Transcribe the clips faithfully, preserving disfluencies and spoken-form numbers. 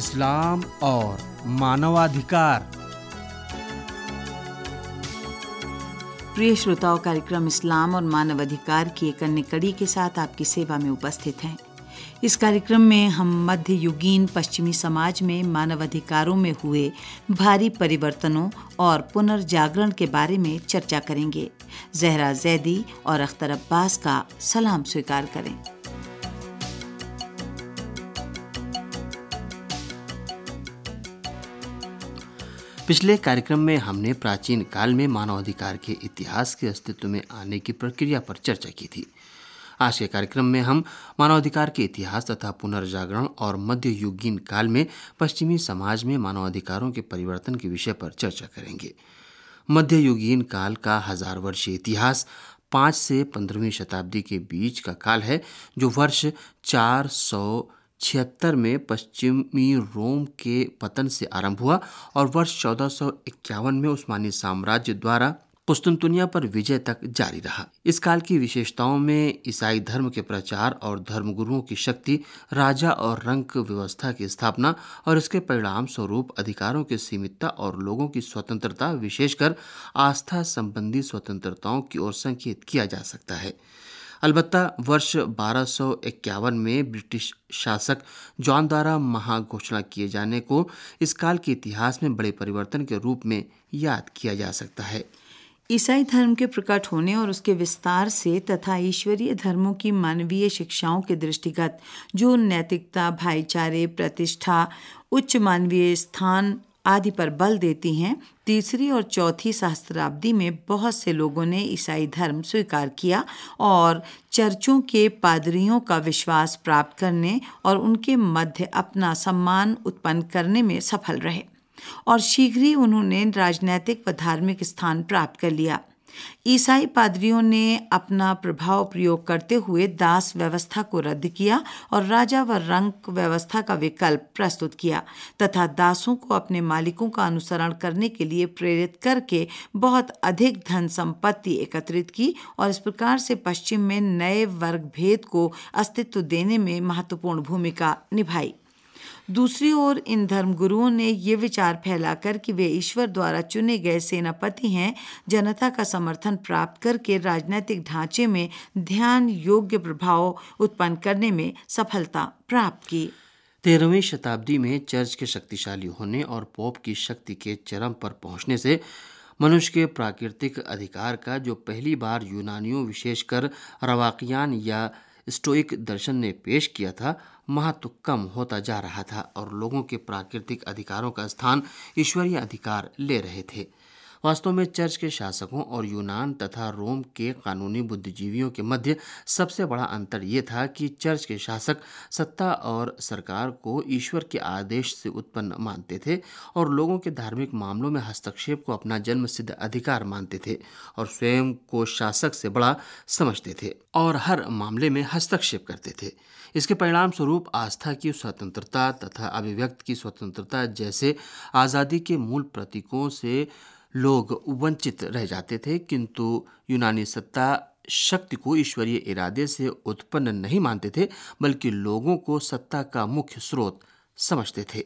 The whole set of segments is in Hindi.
इस्लाम और मानवाधिकार। प्रिय श्रोताओं, कार्यक्रम इस्लाम और मानवाधिकार की एक अन्य कड़ी के साथ आपकी सेवा में उपस्थित हैं। इस कार्यक्रम में हम मध्य युगीन पश्चिमी समाज में मानवाधिकारों में हुए भारी परिवर्तनों और पुनर्जागरण के बारे में चर्चा करेंगे। जहरा जैदी और अख्तर अब्बास का सलाम स्वीकार करें। पिछले कार्यक्रम में हमने प्राचीन काल में मानवाधिकार के इतिहास के अस्तित्व में आने की प्रक्रिया पर चर्चा की थी। आज के कार्यक्रम में हम मानवाधिकार के इतिहास तथा पुनर्जागरण और मध्य युगीन काल में पश्चिमी समाज में मानवाधिकारों के परिवर्तन के विषय पर चर्चा करेंगे। मध्य युगीन काल का हजार वर्षीय इतिहास पाँच से पंद्रहवीं शताब्दी के बीच का काल है, जो वर्ष चार सौ छिहत्तर में पश्चिमी रोम के पतन से आरंभ हुआ और वर्ष चौदह सौ इक्यावन में उस्मानी साम्राज्य द्वारा कुस्तुनतुनिया पर विजय तक जारी रहा। इस काल की विशेषताओं में ईसाई धर्म के प्रचार और धर्मगुरुओं की शक्ति, राजा और रंक व्यवस्था की स्थापना और इसके परिणाम स्वरूप अधिकारों की सीमितता और लोगों की स्वतंत्रता, विशेषकर आस्था संबंधी स्वतंत्रताओं की ओर संकेत किया जा सकता है। अलबत्ता वर्ष बारह सौ इक्यावन में ब्रिटिश शासक जॉन द्वारा महाघोषणा किए जाने को इस काल के इतिहास में बड़े परिवर्तन के रूप में याद किया जा सकता है। ईसाई धर्म के प्रकट होने और उसके विस्तार से तथा ईश्वरीय धर्मों की मानवीय शिक्षाओं के दृष्टिगत जो नैतिकता, भाईचारे, प्रतिष्ठा, उच्च मानवीय स्थान आदि पर बल देती हैं, तीसरी और चौथी सहस्त्राब्दी में बहुत से लोगों ने ईसाई धर्म स्वीकार किया और चर्चों के पादरियों का विश्वास प्राप्त करने और उनके मध्य अपना सम्मान उत्पन्न करने में सफल रहे और शीघ्र ही उन्होंने राजनैतिक व धार्मिक स्थान प्राप्त कर लिया। ईसाई पादरियों ने अपना प्रभाव प्रयोग करते हुए दास व्यवस्था को रद्द किया और राजा व रंक व्यवस्था का विकल्प प्रस्तुत किया तथा दासों को अपने मालिकों का अनुसरण करने के लिए प्रेरित करके बहुत अधिक धन संपत्ति एकत्रित की और इस प्रकार से पश्चिम में नए वर्ग भेद को अस्तित्व देने में महत्वपूर्ण भूमिका निभाई। दूसरी ओर इन धर्मगुरुओं ने ये विचार फैलाकर कि वे ईश्वर द्वारा चुने गए सेनापति हैं, जनता का समर्थन प्राप्त करके राजनीतिक ढांचे में ध्यान योग्य प्रभाव उत्पन्न करने में सफलता प्राप्त की। तेरहवीं शताब्दी में चर्च के शक्तिशाली होने और पोप की शक्ति के चरम पर पहुंचने से मनुष्य के प्राकृतिक अधिकार का, जो पहली बार यूनानियों विशेषकर रवाकियान या स्टोइक दर्शन ने पेश किया था, महत्व कम होता जा रहा था और लोगों के प्राकृतिक अधिकारों का स्थान ईश्वरीय अधिकार ले रहे थे। वास्तव में चर्च के शासकों और यूनान तथा रोम के कानूनी बुद्धिजीवियों के मध्य सबसे बड़ा अंतर ये था कि चर्च के शासक सत्ता और सरकार को ईश्वर के आदेश से उत्पन्न मानते थे और लोगों के धार्मिक मामलों में हस्तक्षेप को अपना जन्मसिद्ध अधिकार मानते थे और स्वयं को शासक से बड़ा समझते थे और हर मामले में हस्तक्षेप करते थे। इसके परिणाम स्वरूप आस्था की स्वतंत्रता तथा अभिव्यक्ति की स्वतंत्रता जैसे आज़ादी के मूल प्रतीकों से लोग वंचित रह जाते थे, किंतु यूनानी सत्ता शक्ति को ईश्वरीय इरादे से उत्पन्न नहीं मानते थे, बल्कि लोगों को सत्ता का मुख्य स्रोत समझते थे।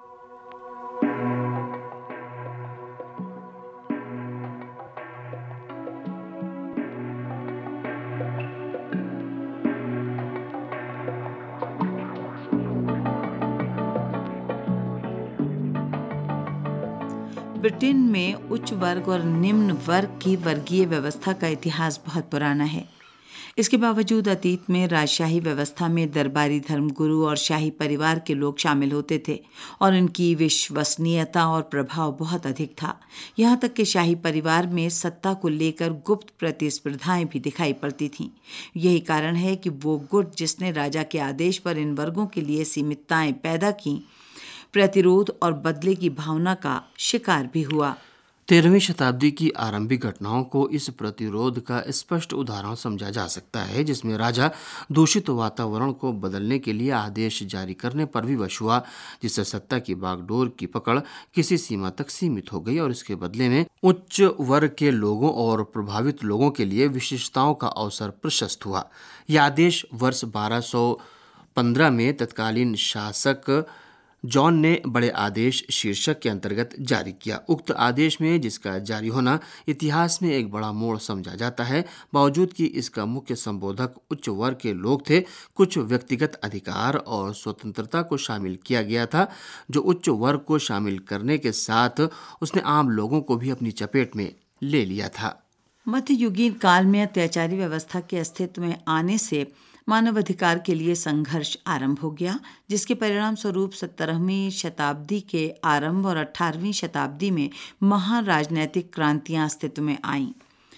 ब्रिटेन में उच्च वर्ग और निम्न वर्ग की वर्गीय व्यवस्था का इतिहास बहुत पुराना है। इसके बावजूद अतीत में राजशाही व्यवस्था में दरबारी धर्मगुरु और शाही परिवार के लोग शामिल होते थे और इनकी विश्वसनीयता और प्रभाव बहुत अधिक था। यहाँ तक कि शाही परिवार में सत्ता को लेकर गुप्त प्रतिस्पर्धाएं भी दिखाई पड़ती थीं। यही कारण है कि वो गुट जिसने राजा के आदेश पर इन वर्गों के लिए सीमितताएं पैदा की, प्रतिरोध और बदले की भावना का शिकार भी हुआ। तेरहवीं शताब्दी की आरंभिक घटनाओं को इस प्रतिरोध का स्पष्ट उदाहरण समझा जा सकता है, जिसमें राजा दूषित वातावरण को बदलने के लिए आदेश जारी करने पर विवश हुआ, जिससे सत्ता की बागडोर की पकड़ किसी सीमा तक सीमित हो गई और इसके बदले में उच्च वर्ग के लोगों और प्रभावित लोगों के लिए विशेषताओं का अवसर प्रशस्त हुआ। यह आदेश वर्ष बारह सौ पंद्रह में तत्कालीन शासक जॉन ने बड़े आदेश शीर्षक के अंतर्गत जारी किया। उक्त आदेश में, जिसका जारी होना इतिहास में एक बड़ा मोड़ समझा जाता है, बावजूद कि इसका मुख्य संबोधक उच्च वर्ग के लोग थे, कुछ व्यक्तिगत अधिकार और स्वतंत्रता को शामिल किया गया था। जो उच्च वर्ग को शामिल करने के साथ उसने आम लोगों को भी अपनी चपेट में ले लिया था। मध्ययुगीन काल में अत्याचारी व्यवस्था के अस्तित्व में आने से मानवाधिकार के लिए संघर्ष आरंभ हो गया, जिसके परिणाम स्वरूप सत्रहवीं शताब्दी के आरंभ और अठारहवीं शताब्दी में महान राजनैतिक क्रांतियां अस्तित्व में आईं।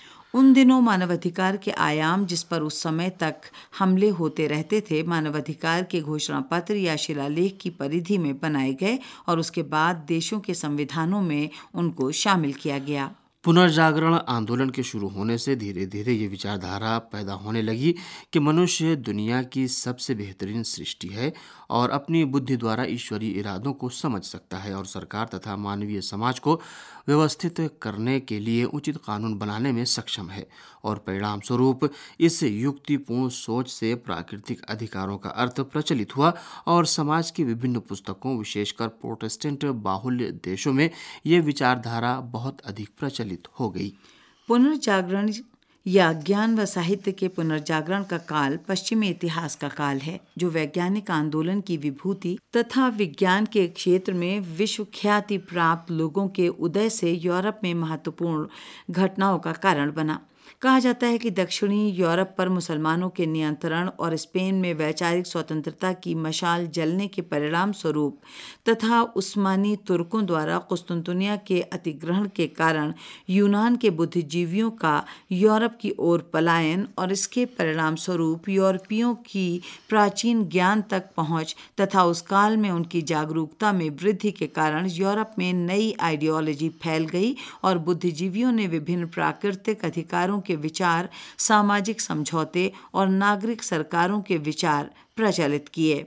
उन दिनों मानवाधिकार के आयाम, जिस पर उस समय तक हमले होते रहते थे, मानवाधिकार के घोषणा पत्र या शिलालेख की परिधि में बनाए गए और उसके बाद देशों के संविधानों में उनको शामिल किया गया। पुनर्जागरण आंदोलन के शुरू होने से धीरे धीरे ये विचारधारा पैदा होने लगी कि मनुष्य दुनिया की सबसे बेहतरीन सृष्टि है और अपनी बुद्धि द्वारा ईश्वरीय इरादों को समझ सकता है और सरकार तथा मानवीय समाज को व्यवस्थित करने के लिए उचित कानून बनाने में सक्षम है। और परिणाम स्वरूप इस युक्तिपूर्ण सोच से प्राकृतिक अधिकारों का अर्थ प्रचलित हुआ और समाज की विभिन्न पुस्तकों, विशेषकर प्रोटेस्टेंट बाहुल्य देशों में ये विचारधारा बहुत अधिक प्रचलित हो गई। पुनर्जागरण या ज्ञान व साहित्य के पुनर्जागरण का काल पश्चिमी इतिहास का काल है, जो वैज्ञानिक आंदोलन की विभूति तथा विज्ञान के क्षेत्र में विश्व ख्याति प्राप्त लोगों के उदय से यूरोप में महत्वपूर्ण घटनाओं का कारण बना। कहा जाता है कि दक्षिणी यूरोप पर मुसलमानों के नियंत्रण और स्पेन में वैचारिक स्वतंत्रता की मशाल जलने के परिणाम स्वरूप तथा उस्मानी तुर्कों द्वारा कुस्तुनतुनिया के अतिग्रहण के कारण यूनान के बुद्धिजीवियों का यूरोप की ओर पलायन और इसके परिणाम स्वरूप यूरोपियों की प्राचीन ज्ञान तक पहुंच तथा उस काल में उनकी जागरूकता में वृद्धि के कारण यूरोप में नई आइडियोलॉजी फैल गई और बुद्धिजीवियों ने विभिन्न प्राकृतिक अधिकारों के विचार, सामाजिक समझौते और नागरिक सरकारों के विचार प्रचलित किए।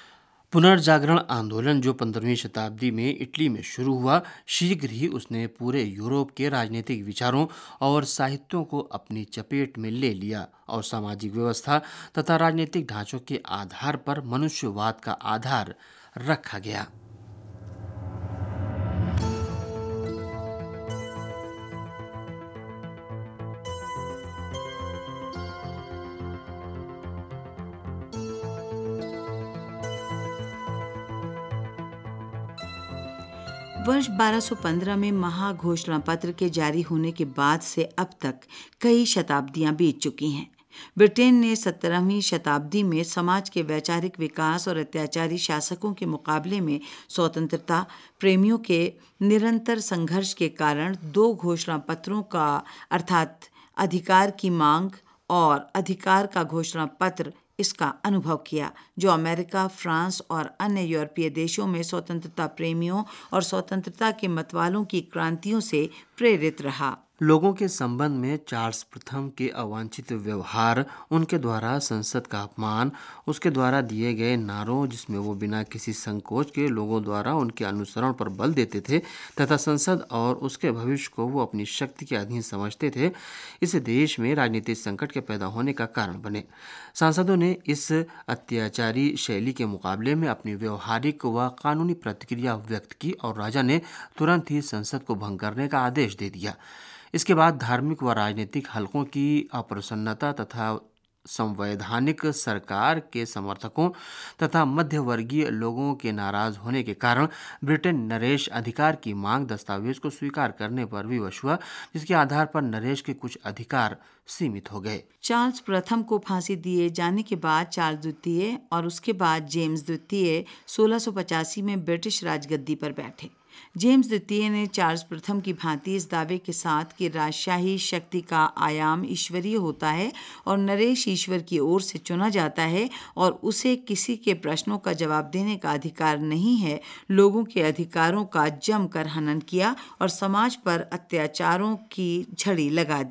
पुनर्जागरण आंदोलन, जो पंद्रहवीं शताब्दी में इटली में शुरू हुआ, शीघ्र ही उसने पूरे यूरोप के राजनीतिक विचारों और साहित्यों को अपनी चपेट में ले लिया और सामाजिक व्यवस्था तथा राजनीतिक ढांचों के आधार पर मनुष्यवाद का आधार रखा गया। वर्ष बारह सौ पंद्रह में महाघोषणा पत्र के जारी होने के बाद से अब तक कई शताब्दियां बीत चुकी हैं। ब्रिटेन ने सत्रहवीं शताब्दी में समाज के वैचारिक विकास और अत्याचारी शासकों के मुकाबले में स्वतंत्रता प्रेमियों के निरंतर संघर्ष के कारण दो घोषणा पत्रों का अर्थात अधिकार की मांग और अधिकार का घोषणा पत्र इसका अनुभव किया, जो अमेरिका, फ्रांस और अन्य यूरोपीय देशों में स्वतंत्रता प्रेमियों और स्वतंत्रता के मतवालों की क्रांतियों से प्रेरित रहा। लोगों के संबंध में चार्ल्स प्रथम के अवांछित व्यवहार, उनके द्वारा संसद का अपमान, उसके द्वारा दिए गए नारों जिसमें वो बिना किसी संकोच के लोगों द्वारा उनके अनुसरण पर बल देते थे तथा संसद और उसके भविष्य को वो अपनी शक्ति के अधीन समझते थे, इस देश में राजनीतिक संकट के पैदा होने का कारण बने। सांसदों ने इस अत्याचारी शैली के मुकाबले में अपनी व्यवहारिक व कानूनी प्रतिक्रिया व्यक्त की और राजा ने तुरंत ही संसद को भंग करने का आदेश दे दिया। इसके बाद धार्मिक व राजनीतिक हलकों की अप्रसन्नता तथा संवैधानिक सरकार के समर्थकों तथा मध्यवर्गीय लोगों के नाराज होने के कारण ब्रिटेन नरेश अधिकार की मांग दस्तावेज को स्वीकार करने पर विवश हुआ, जिसके आधार पर नरेश के कुछ अधिकार सीमित हो गए। चार्ल्स प्रथम को फांसी दिए जाने के बाद चार्ल्स द्वितीय और उसके बाद जेम्स द्वितीय सोलह सौ पचासी में ब्रिटिश राजगद्दी पर बैठे। जेम्स द्वितीय ने चार्ल्स प्रथम की भांति इस दावे के साथ कि राजशाही शक्ति का आयाम ईश्वरीय होता है और नरेश ईश्वर की ओर से चुना जाता है और उसे किसी के प्रश्नों का जवाब देने का अधिकार नहीं है, लोगों के अधिकारों का जमकर हनन किया और समाज पर अत्याचारों की झड़ी लगा दी।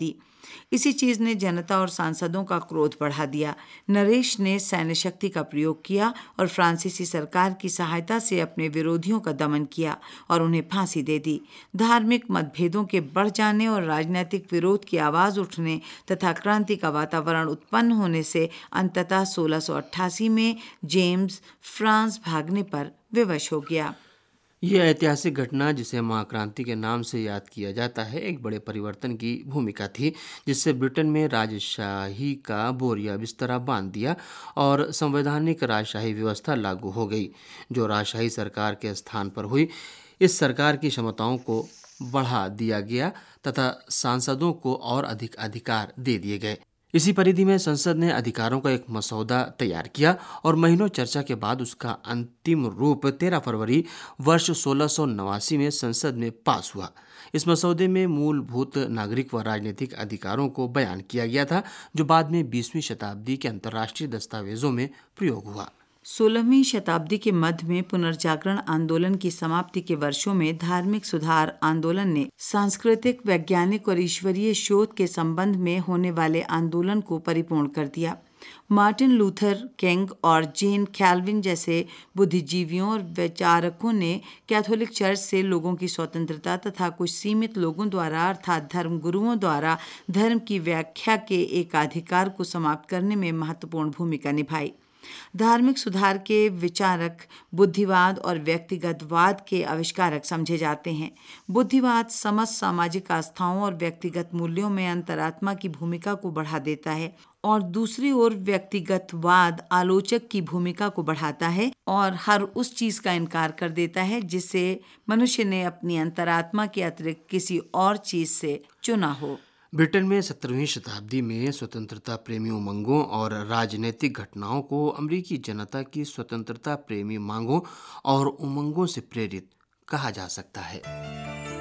इसी चीज ने जनता और सांसदों का क्रोध बढ़ा दिया। नरेश ने सैन्य शक्ति का प्रयोग किया और फ्रांसीसी सरकार की सहायता से अपने विरोधियों का दमन किया और उन्हें फांसी दे दी। धार्मिक मतभेदों के बढ़ जाने और राजनीतिक विरोध की आवाज उठने तथा क्रांति का वातावरण उत्पन्न होने से अंततः सोलह सौ अट्ठासी में जेम्स फ्रांस भागने पर विवश हो गया। यह ऐतिहासिक घटना, जिसे महाक्रांति के नाम से याद किया जाता है, एक बड़े परिवर्तन की भूमिका थी, जिससे ब्रिटेन में राजशाही का बोरिया बिस्तरा बांध दिया और संवैधानिक राजशाही व्यवस्था लागू हो गई। जो राजशाही सरकार के स्थान पर हुई, इस सरकार की क्षमताओं को बढ़ा दिया गया तथा सांसदों को और अधिक अधिकार दे दिए गए। इसी परिधि में संसद ने अधिकारों का एक मसौदा तैयार किया और महीनों चर्चा के बाद उसका अंतिम रूप तेरह फरवरी वर्ष सोलह सौ नवासी में संसद में पास हुआ। इस मसौदे में मूलभूत नागरिक व राजनीतिक अधिकारों को बयान किया गया था, जो बाद में बीसवीं शताब्दी के अंतर्राष्ट्रीय दस्तावेजों में प्रयोग हुआ। सोलहवीं शताब्दी के मध्य में पुनर्जागरण आंदोलन की समाप्ति के वर्षों में धार्मिक सुधार आंदोलन ने सांस्कृतिक, वैज्ञानिक और ईश्वरीय शोध के संबंध में होने वाले आंदोलन को परिपूर्ण कर दिया। मार्टिन लूथर किंग और जेन कैल्विन जैसे बुद्धिजीवियों और विचारकों ने कैथोलिक चर्च से लोगों की स्वतंत्रता तथा कुछ सीमित लोगों द्वारा अर्थात धर्म गुरुओं द्वारा धर्म की व्याख्या के एकाधिकार को समाप्त करने में महत्वपूर्ण भूमिका निभाई। धार्मिक सुधार के विचारक बुद्धिवाद और व्यक्तिगतवाद के आविष्कारक समझे जाते हैं। बुद्धिवाद समस्त सामाजिक आस्थाओं और व्यक्तिगत मूल्यों में अंतरात्मा की भूमिका को बढ़ा देता है और दूसरी ओर व्यक्तिगतवाद आलोचक की भूमिका को बढ़ाता है और हर उस चीज का इनकार कर देता है जिसे मनुष्य ने अपनी अंतरात्मा के अतिरिक्त किसी और चीज से चुना हो। ब्रिटेन में सत्रहवीं शताब्दी में स्वतंत्रता प्रेमी उमंगों और राजनीतिक घटनाओं को अमेरिकी जनता की स्वतंत्रता प्रेमी मांगों और उमंगों से प्रेरित कहा जा सकता है।